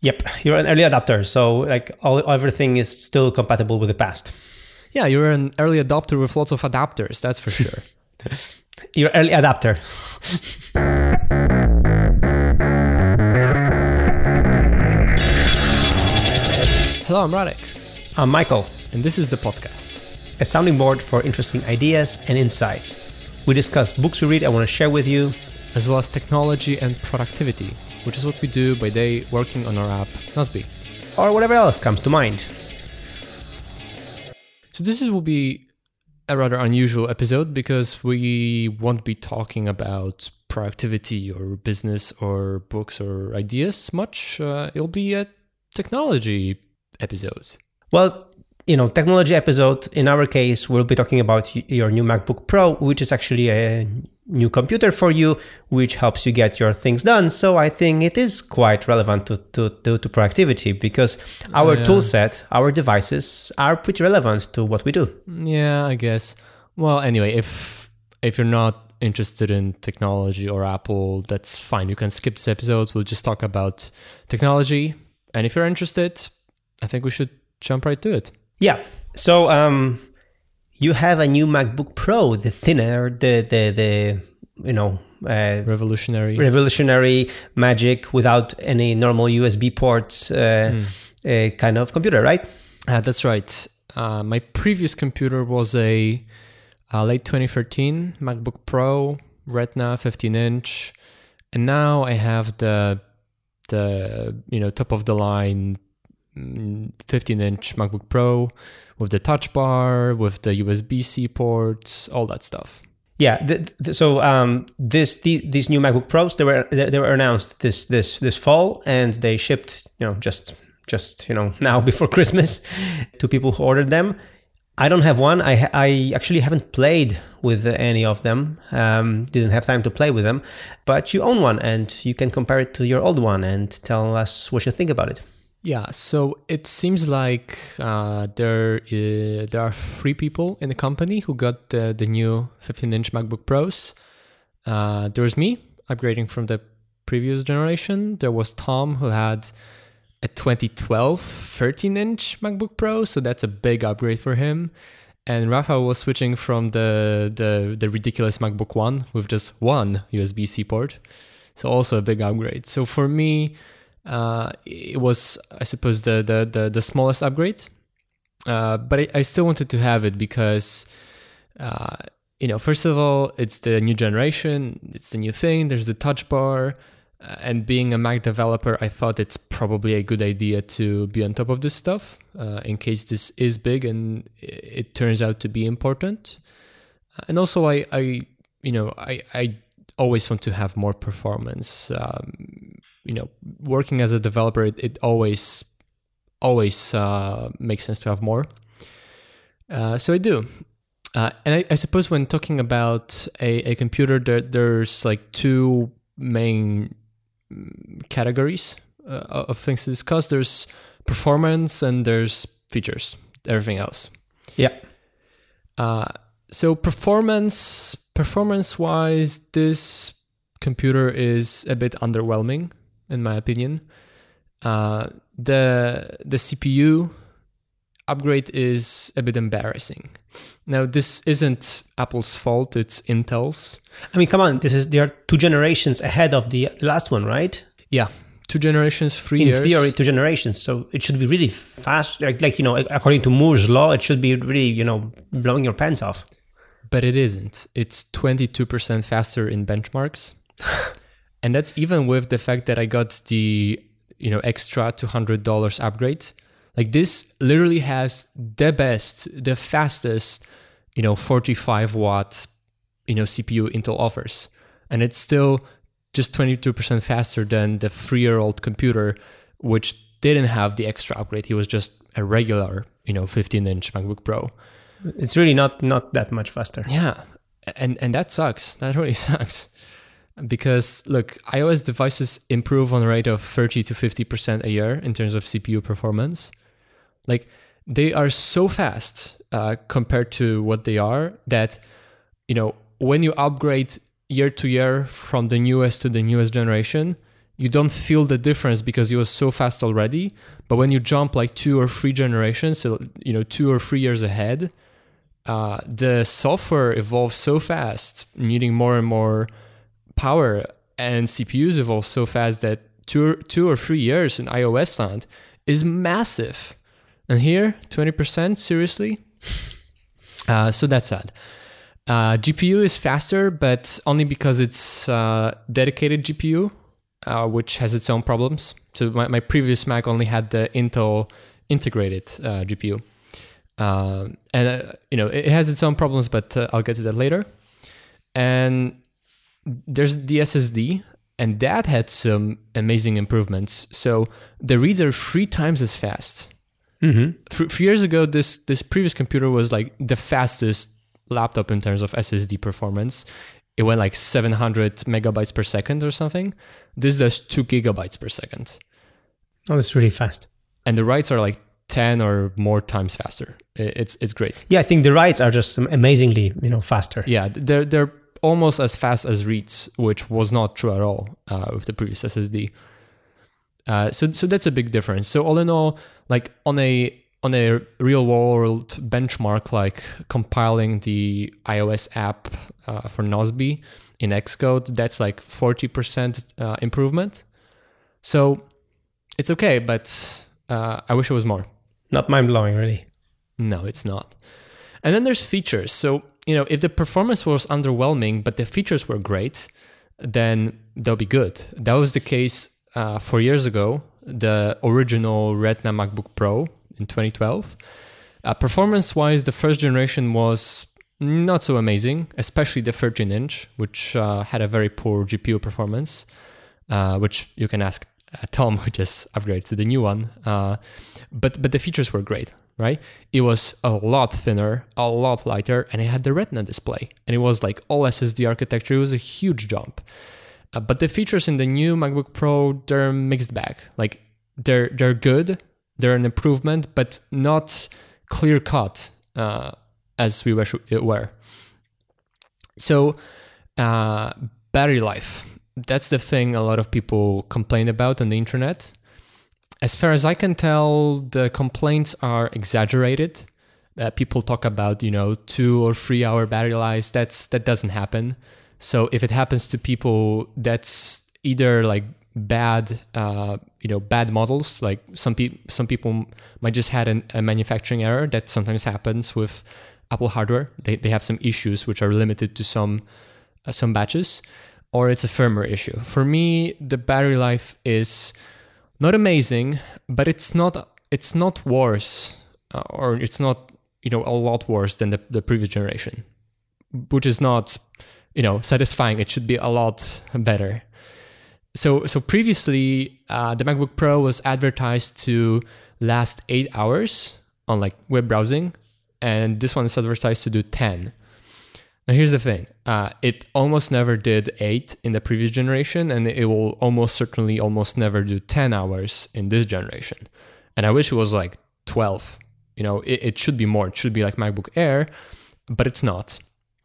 Yep, you're an early adopter, so like everything is still compatible with the past. Yeah, you're an early adopter with lots of adapters, that's for sure. You're early adapter. Hello, I'm Radek. I'm Michael. And this is the podcast. A sounding board for interesting ideas and insights. We discuss books we read I want to share with you, as well as technology and productivity, which is what we do by day working on our app, Nozbe. or whatever else comes to mind. So this will be a rather unusual episode because we won't be talking about productivity or business or books or ideas much. It'll be a technology episode. Well, technology episode, in our case, we'll be talking about your new MacBook Pro, which is actually a new computer for you, which helps you get your things done. So I think it is quite relevant to productivity because our tool set, our devices are pretty relevant to what we do. Yeah, I guess. Well, anyway, if you're not interested in technology or Apple, that's fine. You can skip this episode. We'll just talk about technology. And if you're interested, I think we should jump right to it. Yeah. So you have a new MacBook Pro, the thinner, the revolutionary magic without any normal USB ports kind of computer, right? That's right. My previous computer was a late 2013 MacBook Pro, Retina 15-inch, and now I have the top of the line 15-inch MacBook Pro with the touch bar, with the USB-C ports, all that stuff. Yeah. So these new MacBook Pros, they were announced this fall, and they shipped just now before Christmas to people who ordered them. I don't have one. I actually haven't played with any of them. Didn't have time to play with them, but you own one, and you can compare it to your old one and tell us what you think about it. Yeah, so it seems like there are 3 people in the company who got the new 15-inch MacBook Pros. There was me, upgrading from the previous generation. There was Tom, who had a 2012 13-inch MacBook Pro, so that's a big upgrade for him. And Rafael was switching from the ridiculous MacBook One with just one USB-C port, so also a big upgrade. So for me, it was, I suppose, the smallest upgrade, but I still wanted to have it because, first of all, it's the new generation, it's the new thing, there's the touch bar, and being a Mac developer, I thought it's probably a good idea to be on top of this stuff, in case this is big and it turns out to be important. And also, I always want to have more performance. Working as a developer, it always makes sense to have more. So I do. And I suppose when talking about a computer, there's like 2 main categories of things to discuss. There's performance and there's features, everything else. Yeah. So performance-wise, this computer is a bit underwhelming, in my opinion. The CPU upgrade is a bit embarrassing. Now, this isn't Apple's fault, it's Intel's. I mean, come on, there are 2 generations ahead of the last one, right? Yeah, 2 generations, 3 years. In theory, 2 generations, so it should be really fast. Like according to Moore's law, it should be really, blowing your pants off. But it isn't. It's 22% faster in benchmarks. And that's even with the fact that I got the, extra $200 upgrade. Like, this literally has the fastest, 45 watt, CPU Intel offers. And it's still just 22% faster than the 3-year-old computer, which didn't have the extra upgrade. He was just a regular, 15-inch MacBook Pro. It's really not that much faster. Yeah. And that sucks. That really sucks. Because, look, iOS devices improve on a rate of 30 to 50% a year in terms of CPU performance. Like, they are so fast compared to what they are that, when you upgrade year to year from the newest to the newest generation, you don't feel the difference because it was so fast already. But when you jump like 2 or 3 generations, so 2 or 3 years ahead, the software evolves so fast, needing more and more power, and CPUs evolve so fast that 2 or 3 years in iOS land is massive. And here, 20%, seriously? So that's sad. GPU is faster, but only because it's dedicated GPU, which has its own problems. So my previous Mac only had the Intel integrated GPU. It has its own problems, but I'll get to that later. And there's the SSD, and that had some amazing improvements. So the reads are 3 times as fast. Mm-hmm. 3 years ago, this previous computer was like the fastest laptop in terms of SSD performance. It went like 700 megabytes per second or something. This does 2 gigabytes per second. Oh, that's really fast. And the writes are like 10 or more times faster. It's great. Yeah, I think the writes are just amazingly, faster. Yeah, they're almost as fast as reads, which was not true at all with the previous SSD. So that's a big difference. So all in all, like on a real world benchmark, like compiling the iOS app for Nozbe in Xcode, that's like 40% improvement. So it's okay, but I wish it was more. Not mind-blowing, really. No, it's not. And then there's features. So, if the performance was underwhelming, but the features were great, then they'll be good. That was the case 4 years ago, the original Retina MacBook Pro in 2012. Performance-wise, the first generation was not so amazing, especially the 13-inch, which had a very poor GPU performance, which you can ask Tom, who just upgraded to the new one. But the features were great, right? It was a lot thinner, a lot lighter, and it had the Retina display. And it was like all SSD architecture. It was a huge jump. But the features in the new MacBook Pro, they're a mixed bag. Like they're good, they're an improvement, but not clear cut as we were. So battery life. That's the thing a lot of people complain about on the internet. As far as I can tell, the complaints are exaggerated. People talk about, 2 or 3 hour battery life. That doesn't happen. So if it happens to people, that's either like bad models. Like some people might just had a manufacturing error that sometimes happens with Apple hardware. They have some issues which are limited to some batches. Or it's a firmware issue. For me, the battery life is not amazing, but it's not worse, or it's not a lot worse than the previous generation, which is not satisfying. It should be a lot better. So previously, the MacBook Pro was advertised to last 8 hours on like web browsing, and this one is advertised to do 10. Now here's the thing, it almost never did 8 in the previous generation, and it will almost certainly almost never do 10 hours in this generation. And I wish it was like 12. It should be more. It should be like MacBook Air, but it's not.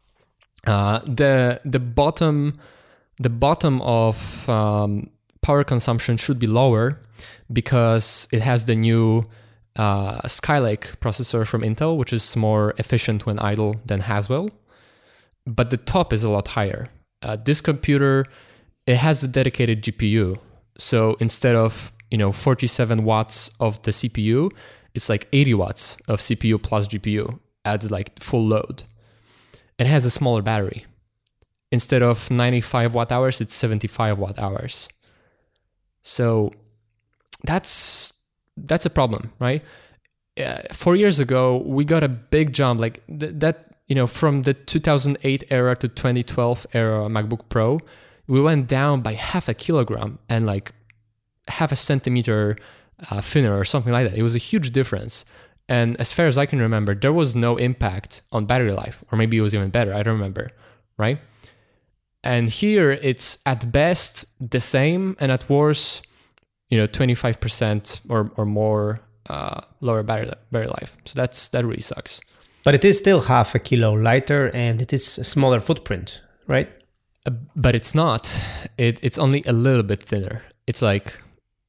The bottom of power consumption should be lower because it has the new Skylake processor from Intel, which is more efficient when idle than Haswell. But the top is a lot higher. This computer, it has a dedicated GPU. So instead of 47 watts of the CPU, it's like 80 watts of CPU plus GPU at like full load. It has a smaller battery. Instead of 95 watt hours, it's 75 watt hours. So that's a problem, right? 4 years ago, we got a big jump like that. From the 2008 era to 2012 era MacBook Pro, we went down by half a kilogram and like half a centimeter thinner or something like that. It was a huge difference. And as far as I can remember, there was no impact on battery life, or maybe it was even better. I don't remember, right? And here it's at best the same, and at worst, 25% or more lower battery life. So that really sucks. But it is still half a kilo lighter, and it is a smaller footprint, right? But it's not. It's only a little bit thinner. It's like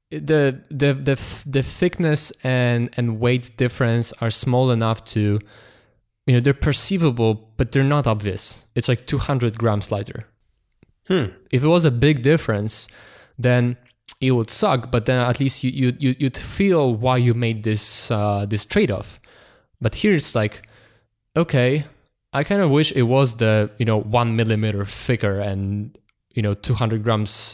the thickness and weight difference are small enough to, they're perceivable, but they're not obvious. It's like 200 grams lighter. If it was a big difference, then it would suck, but then at least you'd feel why you made this trade-off. But here it's like, okay, I kind of wish it was the 1 millimeter thicker and 200 grams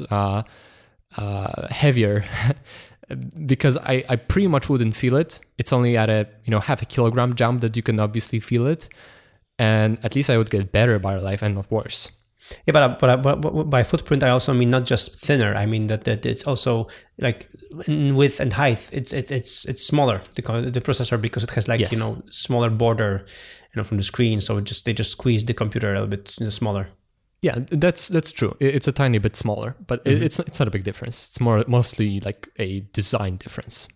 heavier, because I pretty much wouldn't feel it. It's only at a half a kilogram jump that you can obviously feel it, and at least I would get better battery life and not worse. Yeah, but by footprint I also mean not just thinner. I mean that it's also like in width and height. It's smaller, the processor, because it has like smaller border from the screen. So they just squeeze the computer a little bit smaller. Yeah, that's true. It's a tiny bit smaller, but it's not a big difference. It's mostly like a design difference.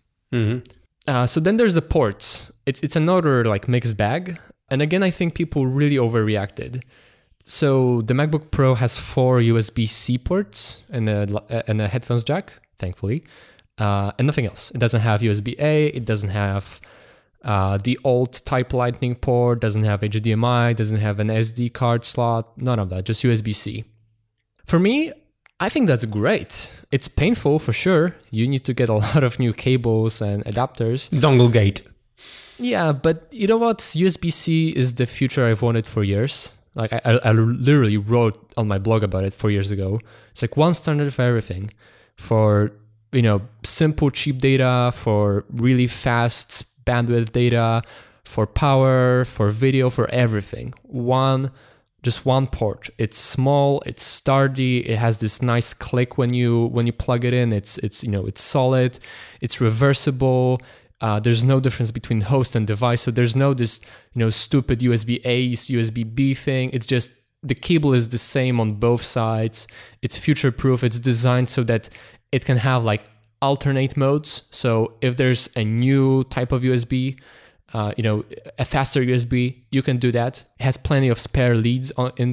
So then there's the ports. It's another like mixed bag. And again, I think people really overreacted. So the MacBook Pro has 4 USB-C ports and a headphones jack, thankfully, and nothing else. It doesn't have USB-A. It doesn't have the old type Lightning port, doesn't have HDMI, doesn't have an SD card slot, none of that, just USB-C. For me, I think that's great. It's painful for sure. You need to get a lot of new cables and adapters. Dongle gate. Yeah, but you know what? USB-C is the future I've wanted for years. Like I literally wrote on my blog about it 4 years ago. It's like one standard for everything. For, simple, cheap data, for really fast bandwidth data, for power, for video, for everything. Just one port. It's small, it's sturdy, it has this nice click when you plug it in. It's solid, it's reversible. There's no difference between host and device, so there's no this stupid USB-A, USB-B thing. It's just the cable is the same on both sides. It's future-proof. It's designed so that it can have like alternate modes. So if there's a new type of USB, a faster USB, you can do that. It has plenty of spare leads in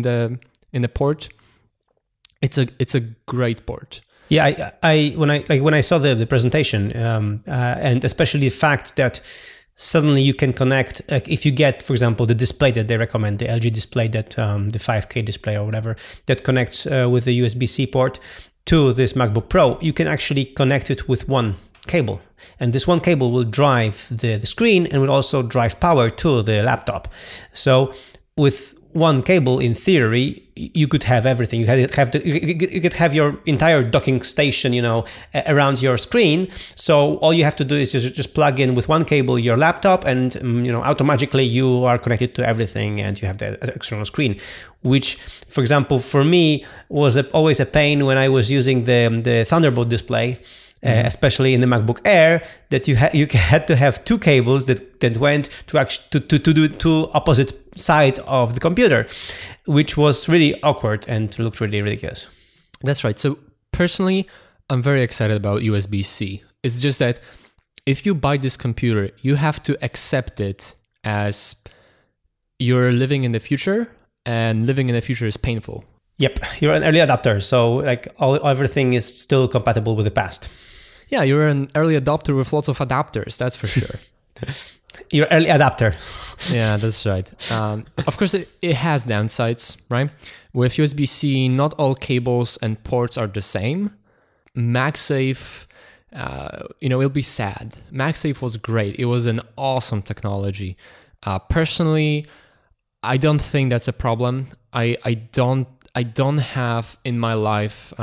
the port. It's a great port. Yeah, when I saw the presentation, and especially the fact that suddenly you can connect, like if you get, for example, the display that they recommend, the LG display, that the 5K display or whatever, that connects with the USB-C port to this MacBook Pro, you can actually connect it with one cable. And this one cable will drive the screen and will also drive power to the laptop. So with one cable, in theory, you could have everything. You could have your entire docking station, around your screen. So all you have to do is just plug in with one cable your laptop, and automatically you are connected to everything, and you have the external screen. Which, for example, for me was always a pain when I was using the Thunderbolt display. Especially in the MacBook Air, that you had to have two cables that went to do two opposite sides of the computer, which was really awkward and looked really ridiculous. That's right. So personally, I'm very excited about USB-C. It's just that if you buy this computer, you have to accept it as you're living in the future, and living in the future is painful. Yep, you're an early adopter, so like everything is still compatible with the past. Yeah, you're an early adopter with lots of adapters, that's for sure. You're early adapter. Yeah, that's right. Of course, it has downsides, right? With USB-C, not all cables and ports are the same. MagSafe, it'll be sad. MagSafe was great. It was an awesome technology. Personally, I don't think that's a problem. I don't have in my life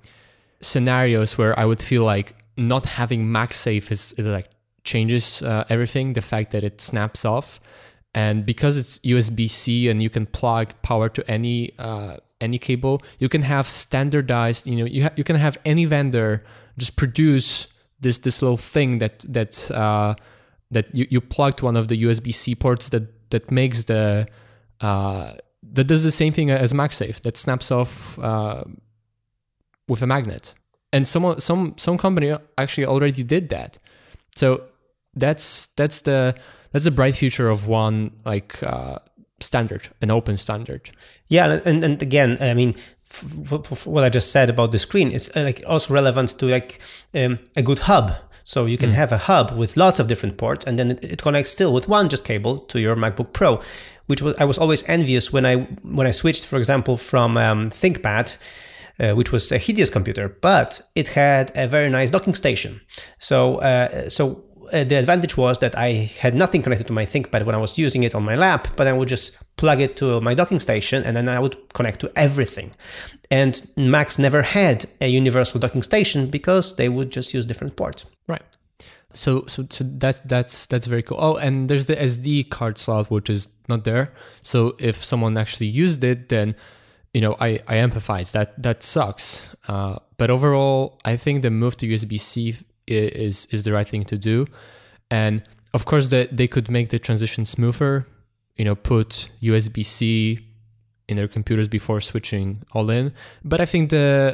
scenarios where I would feel like not having MagSafe is like changes everything. The fact that it snaps off, and because it's USB-C and you can plug power to any cable, you can have standardized. You can have any vendor just produce this little thing that you plug to one of the USB-C ports that makes that does the same thing as MagSafe, that snaps off with a magnet. And some company actually already did that. So that's the bright future of one standard, an open standard. Yeah, and again, I mean, what I just said about the screen, it's like also relevant to like a good hub. So you can have a hub with lots of different ports, and then it connects still with one just cable to your MacBook Pro, which I was always envious when I switched, for example, from ThinkPad, which was a hideous computer, but it had a very nice docking station. So the advantage was that I had nothing connected to my ThinkPad when I was using it on my lap, but I would just plug it to my docking station, and then I would connect to everything. And Macs never had a universal docking station because they would just use different ports. Right. So that's very cool. Oh, and there's the SD card slot, which is not there. So if someone actually used it, then I empathize. That sucks. But overall, I think the move to USB-C is the right thing to do. And of course, they could make the transition smoother. Put USB-C in their computers before switching all in. But I think the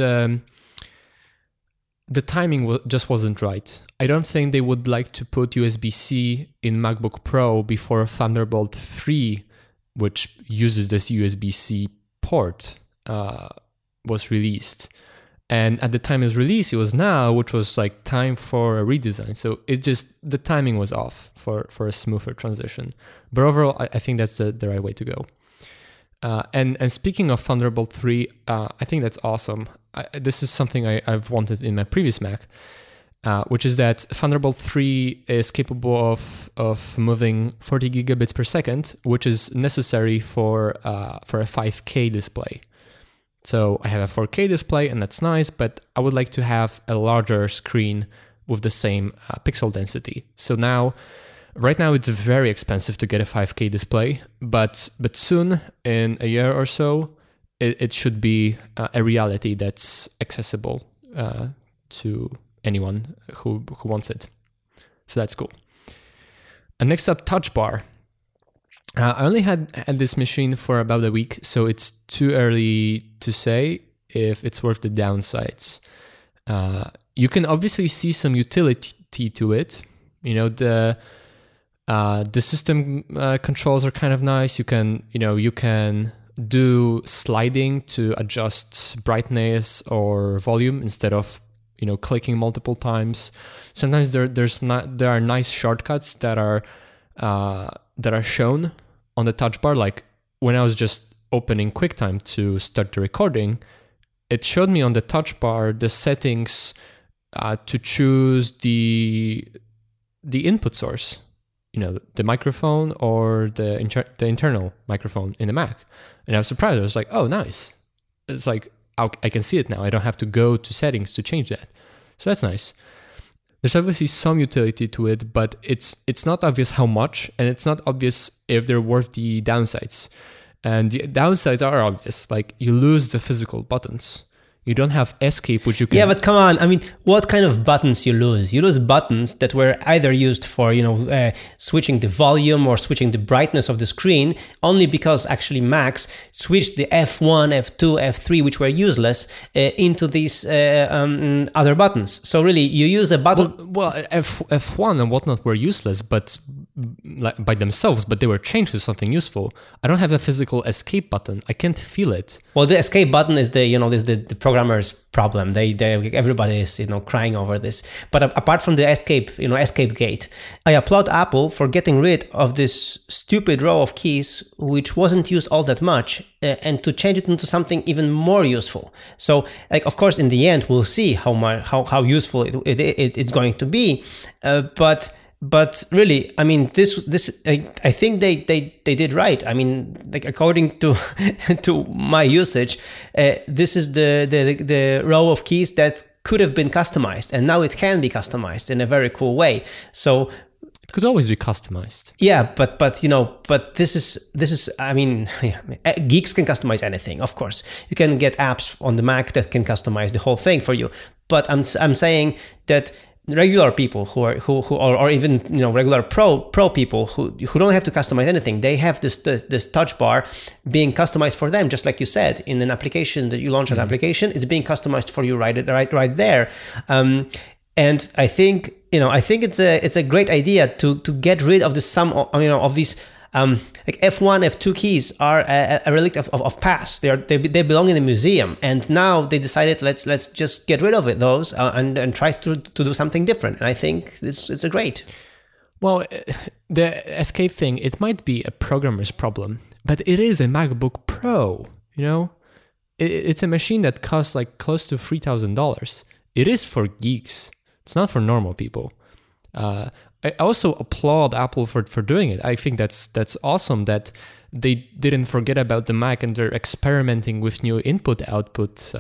timing just wasn't right. I don't think they would like to put USB-C in MacBook Pro before Thunderbolt 3, which uses this USB-C port, was released. And at the time it was released, it was now, which was like time for a redesign. So the timing was off for a smoother transition. But overall, I think that's the right way to go. And speaking of Thunderbolt 3, I think that's awesome. This is something I've wanted in my previous Mac, which is that Thunderbolt 3 is capable of moving 40 gigabits per second, which is necessary for a 5K display. So I have a 4K display, and that's nice, but I would like to have a larger screen with the same pixel density. So right now it's very expensive to get a 5K display, but soon, in a year or so, it should be a reality that's accessible to anyone who wants it. So that's cool. And next up, Touch Bar. I only had this machine for about a week, so it's too early to say if it's worth the downsides. You can obviously see some utility to it. The system controls are kind of nice. You can do sliding to adjust brightness or volume instead of clicking multiple times. Sometimes there are nice shortcuts that are shown on the Touch Bar. Like when I was just opening QuickTime to start the recording, it showed me on the Touch Bar the settings to choose the input source, the microphone or the internal microphone in the Mac. And I was surprised. I was like, oh, nice. It's like, I can see it now. I don't have to go to settings to change that. So that's nice. There's obviously some utility to it, but it's not obvious how much, and it's not obvious if they're worth the downsides. And the downsides are obvious. Like, you lose the physical buttons. You don't have escape, which you can... Yeah, but come on. I mean, what kind of buttons you lose? You lose buttons that were either used for, switching the volume or switching the brightness of the screen, only because actually Macs switched the F1, F2, F3, which were useless, into these other buttons. So really, you use a button... Well, F1 and whatnot were useless, but by themselves, but they were changed to something useful. I don't have a physical escape button. I can't feel it. Well, the escape button is the programmer's problem. Everybody is crying over this. But apart from the escape gate, I applaud Apple for getting rid of this stupid row of keys, which wasn't used all that much, and to change it into something even more useful. So, of course, in the end, we'll see how useful it's going to be. But really, I mean, this I think they did right. I mean, according to to my usage, this is the row of keys that could have been customized, and now it can be customized in a very cool way. So it could always be customized. Yeah, but this is I mean, geeks can customize anything. Of course, you can get apps on the Mac that can customize the whole thing for you. But I'm saying that regular people who or even regular pro people who don't have to customize anything, they have this touch bar being customized for them, just like you said, in an application that you launch an application, it's being customized for you right there. And I think it's a great idea to get rid of the sum of these like F1, F2 keys are a relic of past. They belong in a museum, and now they decided let's just get rid of those and try to do something different. And I think it's a great. Well, the escape thing, it might be a programmer's problem, but it is a MacBook Pro. You know, it's a machine that costs like close to $3,000. It is for geeks. It's not for normal people. I also applaud Apple for doing it. I think that's awesome that they didn't forget about the Mac and they're experimenting with new input-output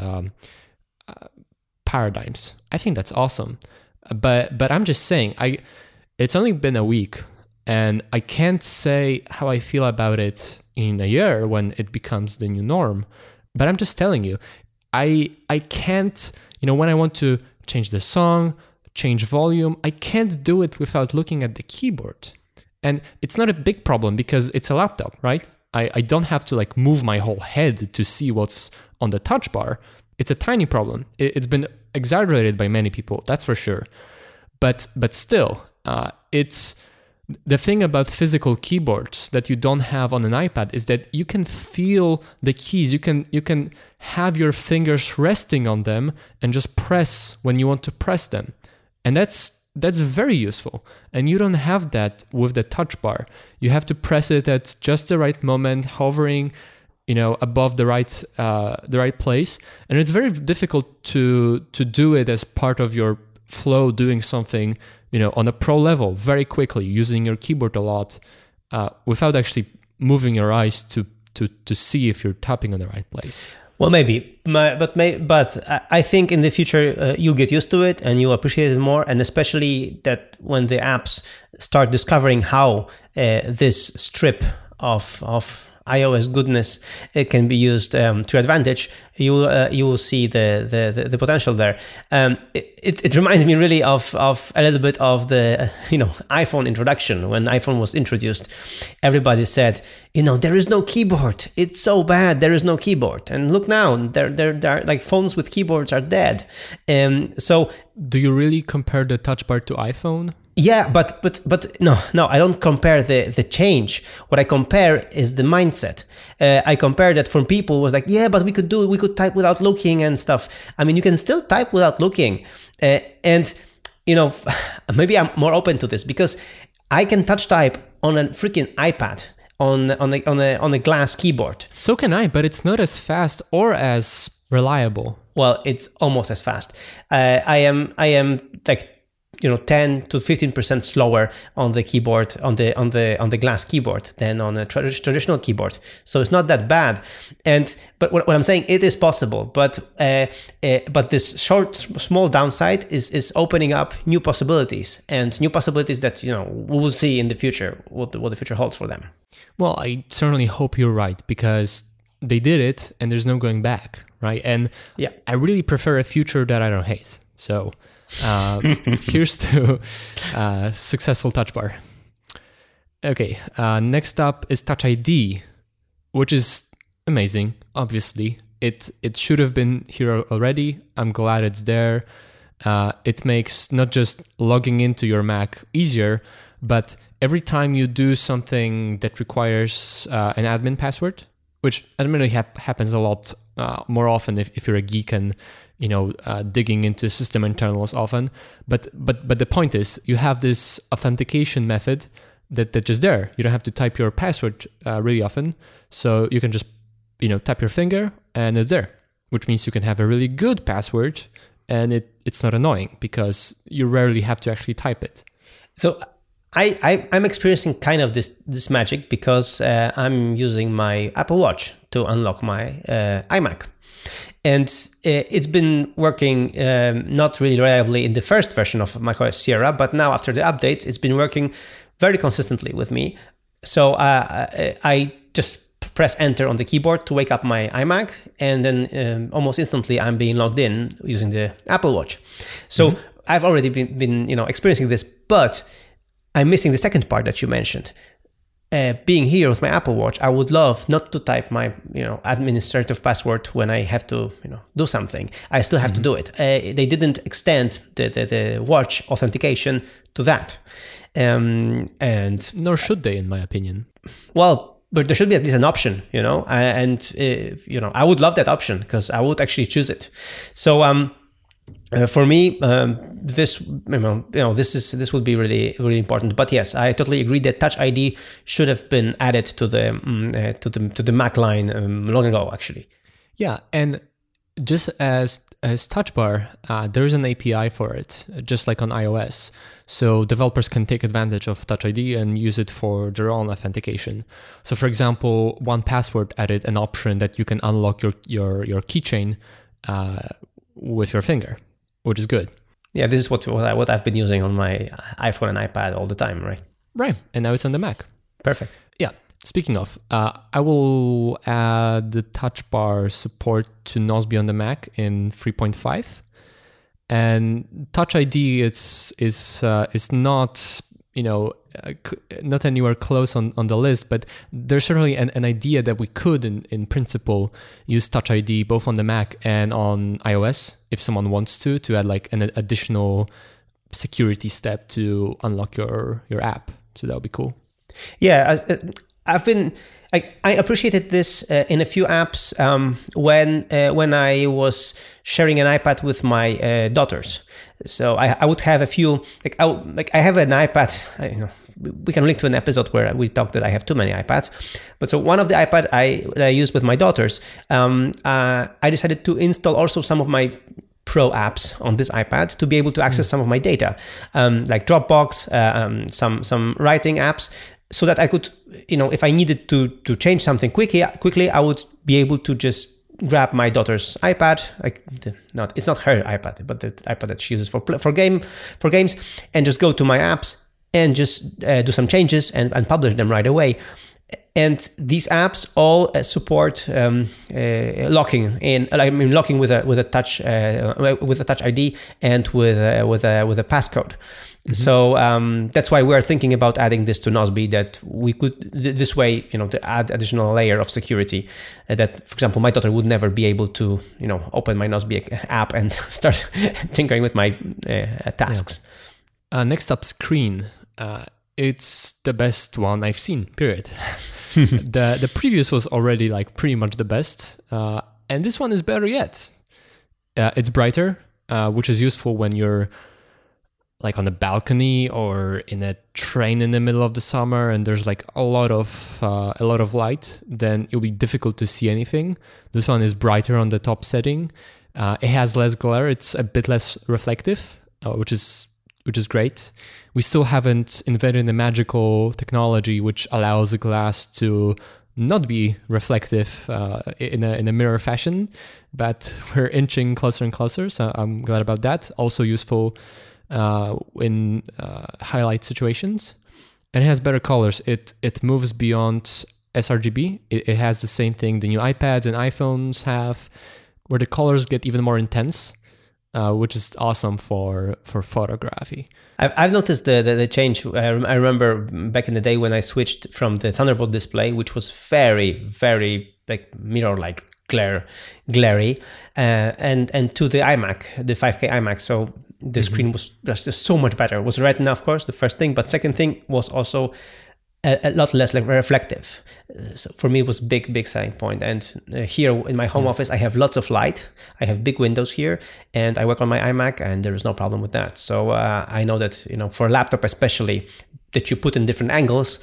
paradigms. I think that's awesome. But I'm just saying, it's only been a week, and I can't say how I feel about it in a year when it becomes the new norm. But I'm just telling you, I can't, when I want to change the song, change volume, I can't do it without looking at the keyboard. And it's not a big problem because it's a laptop, right? I don't have to like move my whole head to see what's on the touch bar. It's a tiny problem. It's been exaggerated by many people, that's for sure. But still, it's the thing about physical keyboards that you don't have on an iPad is that you can feel the keys. You can have your fingers resting on them and just press when you want to press them. And that's very useful. And you don't have that with the touch bar. You have to press it at just the right moment, hovering, above the right place. And it's very difficult to do it as part of your flow, doing something, on a pro level very quickly, using your keyboard a lot, without actually moving your eyes to see if you're tapping on the right place. Well, maybe, but I think in the future you'll get used to it and you'll appreciate it more, and especially that when the apps start discovering how this strip of iOS goodness it can be used to advantage, you will see the potential there. It reminds me really of a little bit of the iPhone introduction. When iPhone was introduced, everybody said, there is no keyboard. It's so bad. There is no keyboard. And look now, there are like phones with keyboards are dead. So do you really compare the touch bar to iPhone? Yeah, but no, I don't compare the change. What I compare is the mindset. I compare that from people was like, yeah, but we could type without looking and stuff. I mean, you can still type without looking, and maybe I'm more open to this because I can touch type on a freaking iPad on a glass keyboard. So can I, but it's not as fast or as reliable. Well, it's almost as fast. I am like 10 to 15% slower on the keyboard, on the glass keyboard than on a traditional keyboard. So it's not that bad. But what I'm saying, it is possible. But this small downside is opening up new possibilities that we will see in the future what the future holds for them. Well, I certainly hope you're right, because they did it and there's no going back, right? And yeah, I really prefer a future that I don't hate. So here's to successful touch bar. Okay, next up is Touch ID, which is amazing. Obviously, it should have been here already. I'm glad it's there. It makes not just logging into your Mac easier, but every time you do something that requires an admin password, which admittedly happens a lot more often if you're a geek and digging into system internals often. But the point is, you have this authentication method that's just there. You don't have to type your password really often, so you can just tap your finger and it's there, which means you can have a really good password and it's not annoying because you rarely have to actually type it. So I'm experiencing kind of this magic because I'm using my Apple Watch to unlock my iMac. And it's been working not really reliably in the first version of macOS Sierra, but now after the updates, it's been working very consistently with me. So I just press enter on the keyboard to wake up my iMac, and then almost instantly I'm being logged in using the Apple Watch. So I've already been experiencing this, but I'm missing the second part that you mentioned. being here with my Apple Watch, I would love not to type my administrative password when I have to do something. I still have to do it. They didn't extend the watch authentication to that, and nor should they, in my opinion. Well, but there should be at least an option, I would love that option because I would actually choose it. So for me, this would be really, really important. But yes, I totally agree that Touch ID should have been added to the Mac line long ago, actually. Yeah, and just as Touch Bar, there is an API for it, just like on iOS. So developers can take advantage of Touch ID and use it for their own authentication. So, for example, 1Password added an option that you can unlock your keychain with your finger, which is good. Yeah, this is what I've been using on my iPhone and iPad all the time, right? Right, and now it's on the Mac. Perfect. Yeah. Speaking of, I will add the Touch Bar support to Nozbe on the Mac in 3.5, and Touch ID is not not anywhere close on the list, but there's certainly an idea that we could, in principle, use Touch ID both on the Mac and on iOS if someone wants to add like an additional security step to unlock your app. So that would be cool. Yeah, I appreciated this in a few apps when I was sharing an iPad with my daughters. So I would have a few I have an iPad. We can link to an episode where we talked that I have too many iPads. But so one of the iPad I use with my daughters, I decided to install also some of my Pro apps on this iPad to be able to access some of my data, like Dropbox, some writing apps, so that I could, if I needed to change something quickly, I would be able to just grab my daughter's iPad, it's not her iPad, but the iPad that she uses for games, and just go to my apps and just do some changes and publish them right away. And these apps all support locking locking with a touch ID and with a passcode. Mm-hmm. So that's why we're thinking about adding this to Nozbe, that we could this way, to add additional layer of security. That, for example, my daughter would never be able to, open my Nozbe app and start tinkering with my tasks. Yeah. Next up, Screen. It's the best one I've seen. Period. The previous was already pretty much the best, and this one is better yet. It's brighter, which is useful when you're on a balcony or in a train in the middle of the summer and there's a lot of light. Then it'll be difficult to see anything. This one is brighter on the top setting. It has less glare. It's a bit less reflective, which is great. We still haven't invented a magical technology which allows the glass to not be reflective in a mirror fashion, but we're inching closer and closer, so I'm glad about that. Also useful in highlight situations. And it has better colors. It moves beyond sRGB. It has the same thing the new iPads and iPhones have, where the colors get even more intense. Which is awesome for photography. I've noticed the change. I remember back in the day when I switched from the Thunderbolt display, which was very, very mirror-like glary, and to the iMac, the 5K iMac. So the screen was just so much better. It was Retina, of course, the first thing, but second thing was also a lot less reflective. So for me, it was big selling point. And here in my home office, I have lots of light. I have big windows here, and I work on my iMac, and there is no problem with that. So I know that for a laptop, especially, that you put in different angles,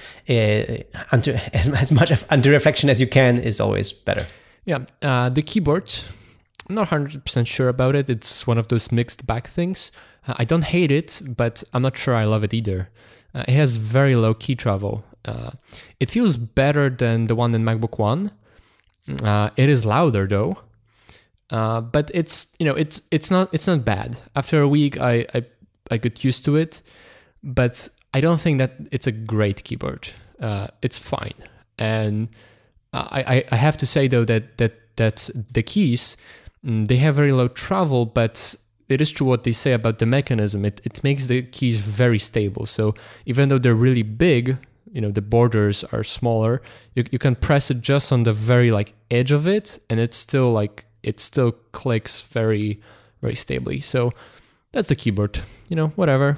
as much of anti-reflection as you can is always better. Yeah, the keyboard, I'm not 100% sure about it. It's one of those mixed bag things. I don't hate it, but I'm not sure I love it either. It has very low key travel. It feels better than the one in MacBook One. It is louder though, but it's not bad. After a week, I got used to it, but I don't think that it's a great keyboard. It's fine, and I have to say though that the keys, they have very low travel, but it is true what they say about the mechanism. It makes the keys very stable. So even though they're really big, the borders are smaller. You can press it just on the very like edge of it, and it still clicks very, very stably. So that's the keyboard. Whatever.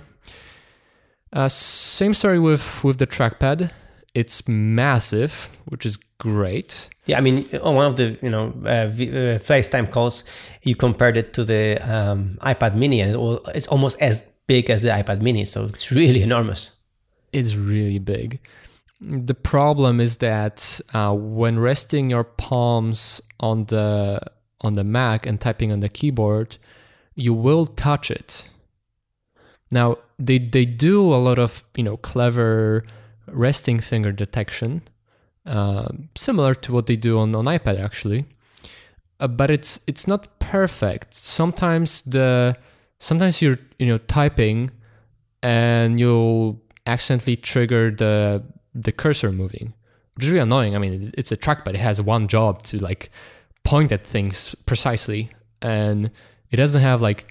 Same story with the trackpad. It's massive, which is great. Yeah, I mean, on one of the FaceTime calls, you compared it to the iPad Mini, and it's almost as big as the iPad Mini, so it's really enormous. It's really big. The problem is that when resting your palms on the Mac and typing on the keyboard, you will touch it. Now, they do a lot of clever resting finger detection, similar to what they do on iPad actually, but it's not perfect. Sometimes you're typing and you'll accidentally trigger the cursor moving, which is really annoying. I mean, it's a trackpad. It has one job to like point at things precisely, and it doesn't have like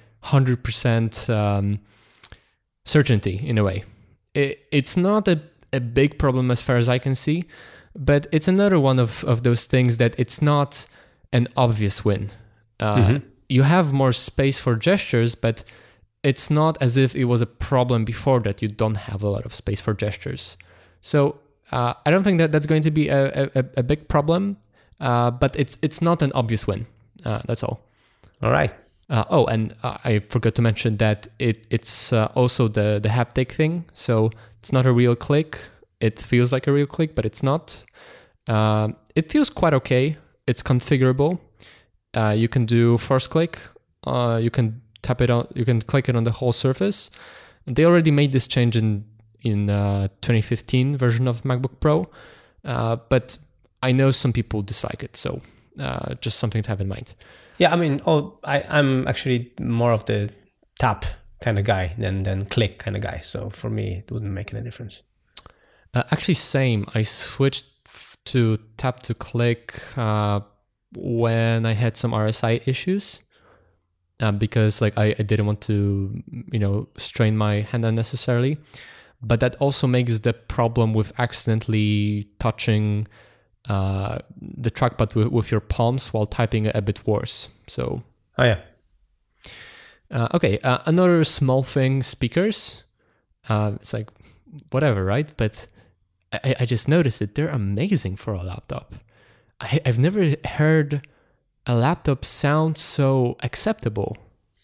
100% certainty in a way. It's not a big problem as far as I can see, but it's another one of those things that it's not an obvious win. You have more space for gestures, but it's not as if it was a problem before that you don't have a lot of space for gestures. So I don't think that's going to be a big problem, but it's not an obvious win. That's all. All right. And I forgot to mention that it's also the haptic thing. So it's not a real click. It feels like a real click, but it's not. It feels quite okay. It's configurable. You can do force click. You can tap it on. You can click it on the whole surface. They already made this change in 2015 version of MacBook Pro, but I know some people dislike it. So just something to have in mind. Yeah, I mean, I'm actually more of the tap kind of guy than click kind of guy. So for me, it wouldn't make any difference. Actually, same. I switched to tap to click when I had some RSI issues because like I didn't want to strain my hand unnecessarily. But that also makes the problem with accidentally touching the trackpad with your palms while typing a bit worse. So. Oh yeah. Okay. Another small thing: speakers. It's like whatever, right? But I just noticed it. They're amazing for a laptop. I've never heard a laptop sound so acceptable.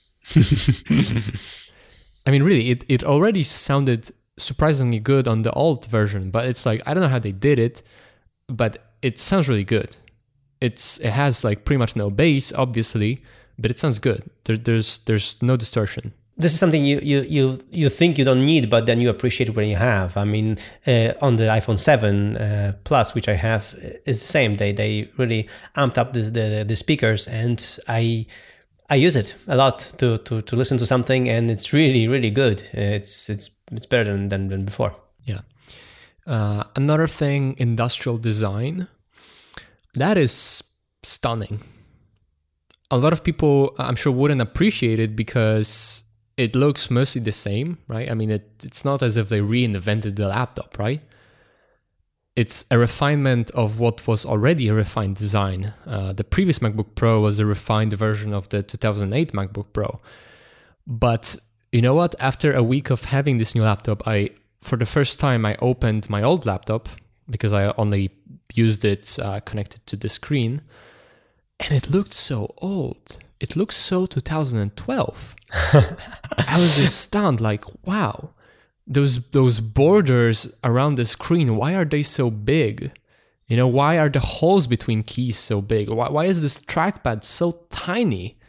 I mean, really, it already sounded surprisingly good on the old version, but it's like I don't know how they did it, but it sounds really good. It has like pretty much no bass, obviously, but it sounds good. There's no distortion. This is something you think you don't need, but then you appreciate when you have. I mean, on the iPhone 7 Plus, which I have, it's the same. They really amped up the speakers, and I use it a lot to listen to something, and it's really, really good. It's better than before. Yeah. Another thing, industrial design. That is stunning. A lot of people, I'm sure, wouldn't appreciate it because it looks mostly the same, right? I mean, it's not as if they reinvented the laptop, right? It's a refinement of what was already a refined design. The previous MacBook Pro was a refined version of the 2008 MacBook Pro. But you know what? After a week of having this new laptop, for the first time, I opened my old laptop because I only used it connected to the screen. And it looked so old. It looked so 2012. I was just stunned, like, wow, those borders around the screen, why are they so big? Why are the holes between keys so big? Why is this trackpad so tiny?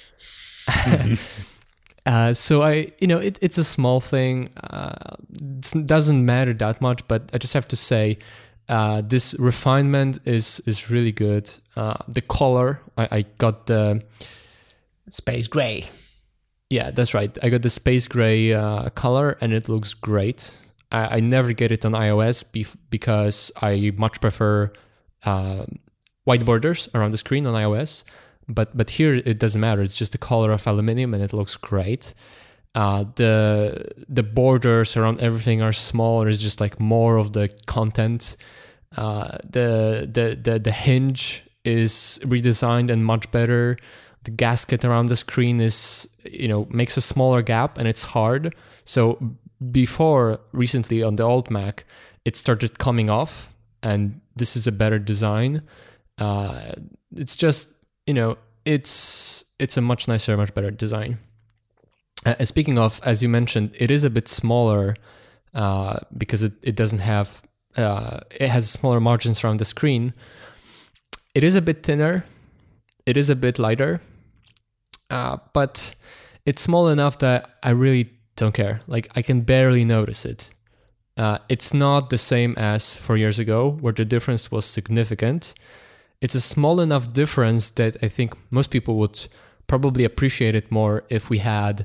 So it's a small thing. It doesn't matter that much, but I just have to say, this refinement is really good. The color, I got the space gray. Yeah, that's right. I got the space gray color, and it looks great. I never get it on iOS because I much prefer white borders around the screen on iOS. But here it doesn't matter. It's just the color of aluminum, and it looks great. The borders around everything are smaller. It's just like more of the content. The hinge is redesigned and much better. The gasket around the screen is, makes a smaller gap, and it's hard. So before, recently on the old Mac, it started coming off, and this is a better design. It's just, it's a much nicer, much better design. Speaking of, as you mentioned, it is a bit smaller because it doesn't have, it has smaller margins around the screen. It is a bit thinner. It is a bit lighter, but it's small enough that I really don't care. Like, I can barely notice it. It's not the same as 4 years ago, where the difference was significant. It's a small enough difference that I think most people would probably appreciate it more if we had,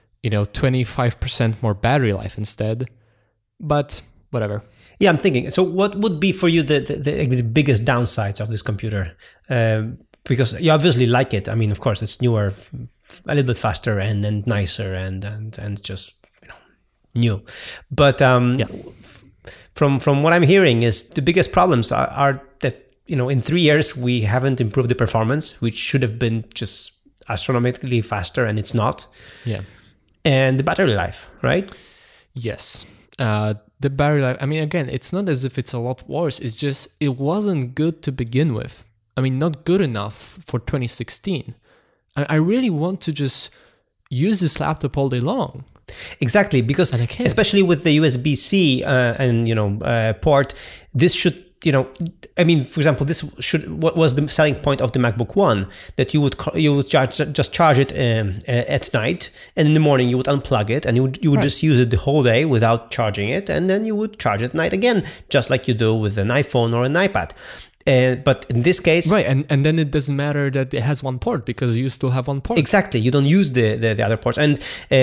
25% more battery life instead. But whatever. Yeah, I'm thinking. So, what would be for you the biggest downsides of this computer? Because you obviously like it. I mean, of course, it's newer, a little bit faster, and then nicer, and just new. But from what I'm hearing, is the biggest problems are that in 3 years we haven't improved the performance, which should have been just astronomically faster, and it's not. Yeah. And the battery life, right? Yes. The battery life, I mean, again, it's not as if it's a lot worse. It's just, it wasn't good to begin with. I mean, not good enough for 2016. I really want to just use this laptop all day long. Exactly, because especially with the USB-C port, this should, I mean, for example, what was the selling point of the MacBook One, that you would just charge it at night, and in the morning you would unplug it, and you would just use it the whole day without charging it, and then you would charge it at night again, just like you do with an iPhone or an iPad. But in this case, right, and then it doesn't matter that it has one port, because you still have one port. Exactly, you don't use the other ports. And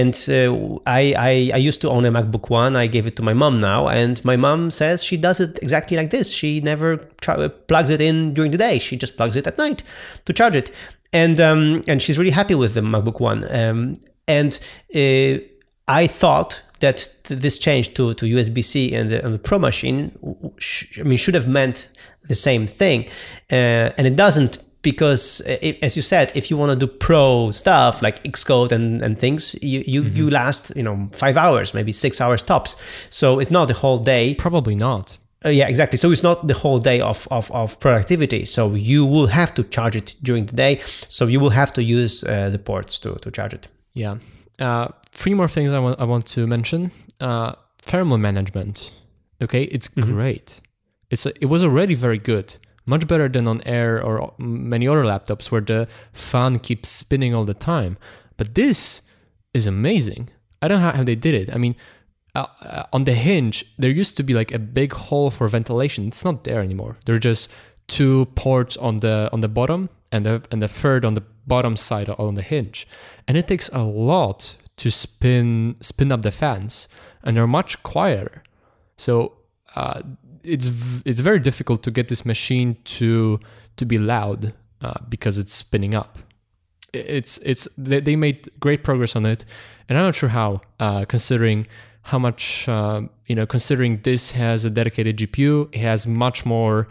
I used to own a MacBook One. I gave it to my mom now, and my mom says she does it exactly like this. She never plugs it in during the day. She just plugs it at night to charge it, and she's really happy with the MacBook One. I thought that this change to USB-C and the Pro machine, should have meant the same thing, and it doesn't, because as you said, if you want to do pro stuff like Xcode and things, you last 5 hours, maybe 6 hours tops. So it's not the whole day. Probably not. Yeah, exactly. So it's not the whole day of productivity. So you will have to charge it during the day. So you will have to use the ports to charge it. Yeah. 3 more things I want to mention. Thermal management. Okay, it's great. It was already very good, much better than on Air or many other laptops where the fan keeps spinning all the time. But this is amazing. I don't know how they did it. I mean, on the hinge, there used to be like a big hole for ventilation. It's not there anymore. There are just 2 ports on the bottom and the third on the bottom side on the hinge, and it takes a lot to spin up the fans, and they're much quieter. So it's very difficult to get this machine to be loud because it's spinning up. They made great progress on it, and I'm not sure how, considering how much considering this has a dedicated GPU, it has much more,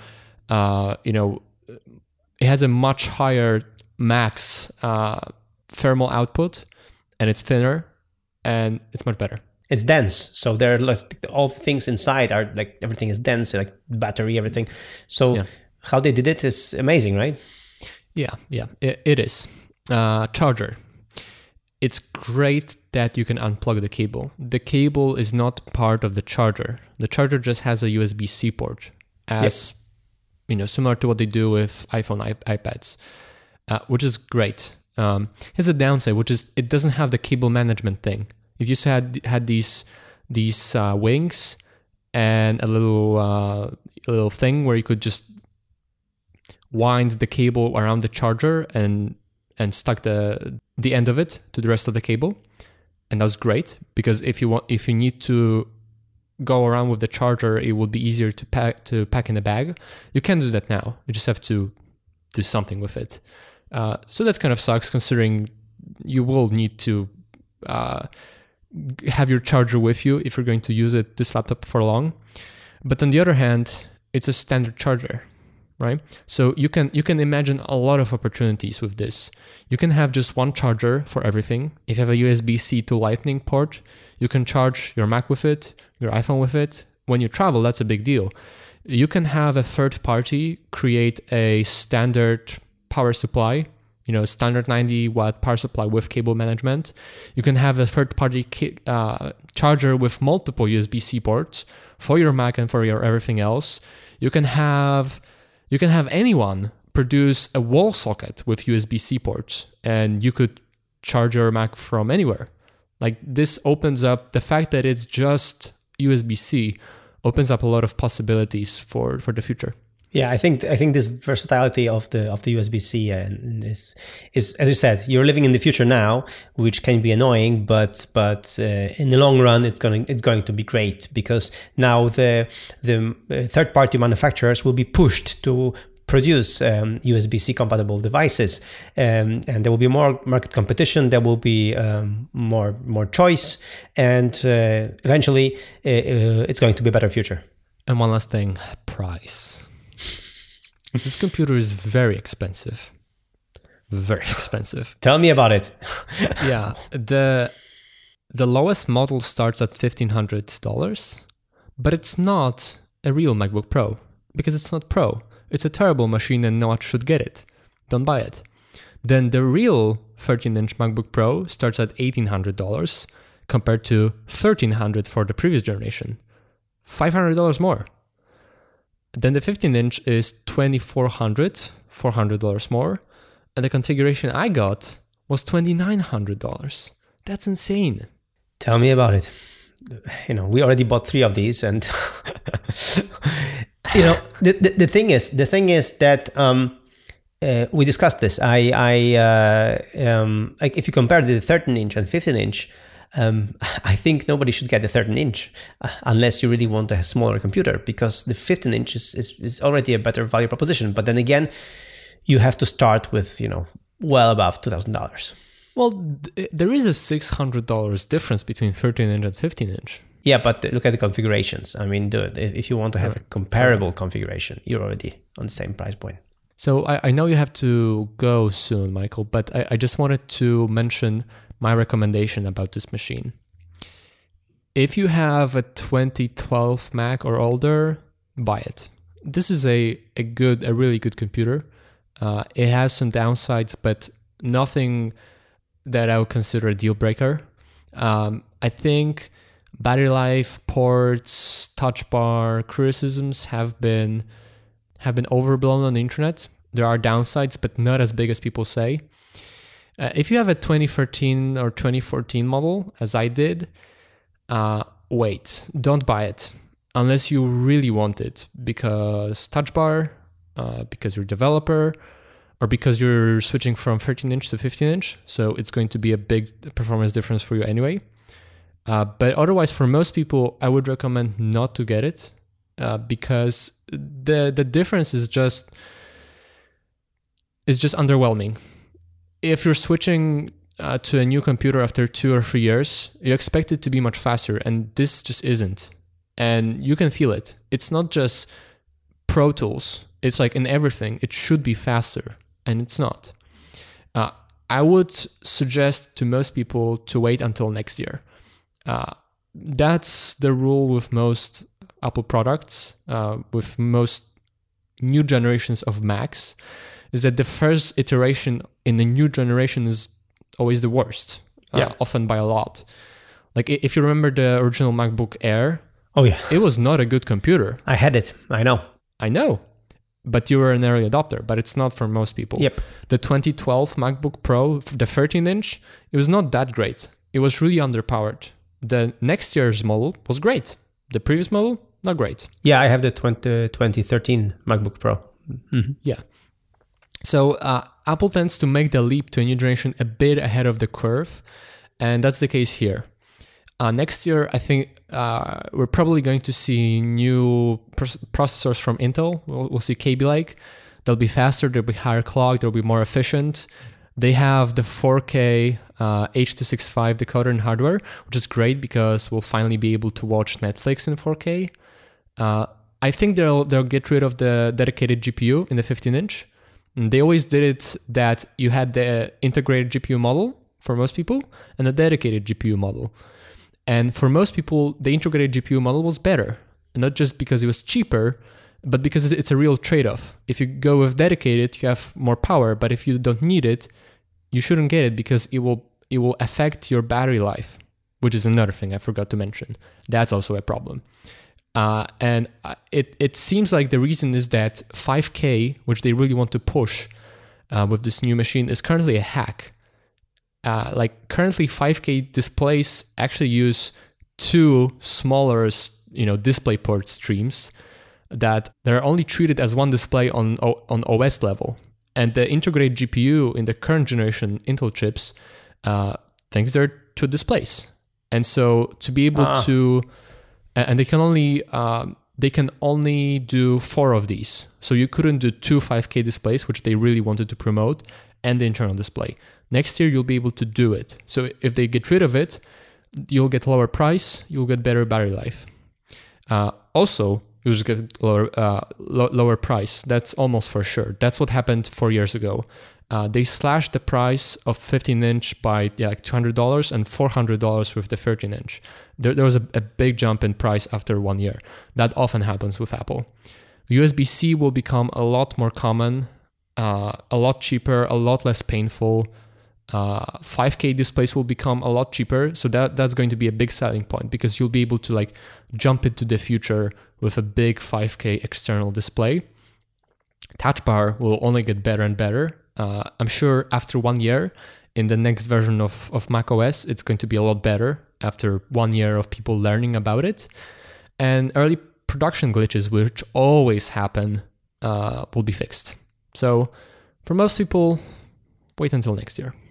it has a much higher max thermal output, and it's thinner, and it's much better. It's dense, so there are like all the things inside are like, everything is dense, like battery, everything. So how they did it is amazing, right? Yeah, it is. Charger. It's great that you can unplug the cable. The cable is not part of the charger. The charger just has a USB-C port, similar to what they do with iPhone, iPads, which is great. Here's a downside, which is it doesn't have the cable management thing. It used to had these wings and a little thing where you could just wind the cable around the charger and stuck the end of it to the rest of the cable, and that was great, because if you need to go around with the charger, it would be easier to pack in a bag. You can't do that now. You just have to do something with it. So that kind of sucks, considering you will need to have your charger with you if you're going to use this laptop for long. But on the other hand, it's a standard charger, right? So you can imagine a lot of opportunities with this. You can have just one charger for everything. If you have a USB-C to Lightning port, you can charge your Mac with it, your iPhone with it. When you travel, that's a big deal. You can have a third party create a standard power supply, standard 90 watt power supply with cable management. You can have a third party charger with multiple USB-C ports for your Mac and for your everything else. You can have anyone produce a wall socket with USB-C ports, and you could charge your Mac from anywhere. Like, this opens up the fact that it's just USB-C opens up a lot of possibilities for the future. Yeah, I think this versatility of the USB-C is as you said, you're living in the future now, which can be annoying, but in the long run, it's going to be great, because now the third-party manufacturers will be pushed to produce USB-C compatible devices, and there will be more market competition. There will be more choice, and eventually, it's going to be a better future. And one last thing: price. This computer is very expensive. Very expensive. Tell me about it. Yeah. The lowest model starts at $1,500, but it's not a real MacBook Pro, because it's not Pro. It's a terrible machine and no one should get it. Don't buy it. Then the real 13-inch MacBook Pro starts at $1,800 compared to $1,300 for the previous generation. $500 more. Then the 15-inch is $2,400, $400 more, and the configuration I got was $2,900. That's insane. Tell me about it. We already bought 3 of these, and the thing is that we discussed this. Like, if you compare the 13-inch and 15-inch. I think nobody should get the 13-inch unless you really want a smaller computer, because the 15-inch is already a better value proposition. But then again, you have to start with, well above $2,000. Well, there is a $600 difference between 13-inch and 15-inch. Yeah, but look at the configurations. I mean, if you want to have a comparable configuration, you're already on the same price point. So I know you have to go soon, Michael, but I just wanted to mention my recommendation about this machine. If you have a 2012 Mac or older, buy it. This is a really good computer. It has some downsides, but nothing that I would consider a deal breaker. I think battery life, ports, touch bar criticisms have been overblown on the internet. There are downsides, but not as big as people say. If you have a 2013 or 2014 model, as I did, wait, don't buy it unless you really want it, because touch bar, because you're a developer, or because you're switching from 13-inch to 15-inch, so it's going to be a big performance difference for you anyway. But otherwise, for most people, I would recommend not to get it, because the difference is just underwhelming. If you're switching to a new computer after 2 or 3 years, you expect it to be much faster, and this just isn't. And you can feel it. It's not just Pro Tools. It's like in everything, it should be faster, and it's not. I would suggest to most people to wait until next year. That's the rule with most Apple products, with most new generations of Macs, is that the first iteration in the new generation is always the worst, often by a lot. Like, if you remember the original MacBook Air, it was not a good computer. I had it. I know. But you were an early adopter, but it's not for most people. Yep. The 2012 MacBook Pro, the 13-inch, it was not that great. It was really underpowered. The next year's model was great. The previous model, not great. Yeah, I have the 2013 MacBook Pro. Mm-hmm. Yeah. So Apple tends to make the leap to a new generation a bit ahead of the curve, and that's the case here. Next year, I think we're probably going to see new processors from Intel. We'll see Kaby Lake. They'll be faster, they'll be higher clock, they'll be more efficient. They have the 4K H.265 decoder and hardware, which is great because we'll finally be able to watch Netflix in 4K. I think they'll get rid of the dedicated GPU in the 15-inch. They always did it that you had the integrated GPU model for most people and a dedicated GPU model. And for most people, the integrated GPU model was better, not just because it was cheaper, but because it's a real trade-off. If you go with dedicated, you have more power, but if you don't need it, you shouldn't get it because it will affect your battery life, which is another thing I forgot to mention. That's also a problem. And it seems like the reason is that 5K, which they really want to push with this new machine, is currently a hack. Currently 5K displays actually use two smaller, DisplayPort streams that they're only treated as one display on OS level. And the integrated GPU in the current generation Intel chips thinks there are two displays. And so to be able to, and they can only do 4 of these. So you couldn't do 2 5K displays, which they really wanted to promote, and the internal display. Next year, you'll be able to do it. So if they get rid of it, you'll get lower price, you'll get better battery life. Also, you'll just get lower price. That's almost for sure. That's what happened 4 years ago. They slashed the price of 15-inch by like $200 and $400 with the 13-inch. There was a big jump in price after 1 year. That often happens with Apple. USB-C will become a lot more common, a lot cheaper, a lot less painful. 5K displays will become a lot cheaper, so that's going to be a big selling point because you'll be able to like jump into the future with a big 5K external display. Touch bar will only get better and better. I'm sure after 1 year, in the next version of macOS, it's going to be a lot better after 1 year of people learning about it. And early production glitches, which always happen, will be fixed. So for most people, wait until next year.